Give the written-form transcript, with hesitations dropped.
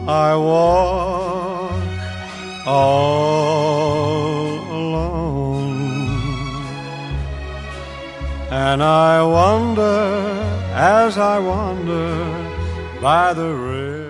I walk all alone, and I wonder as I wander by the river.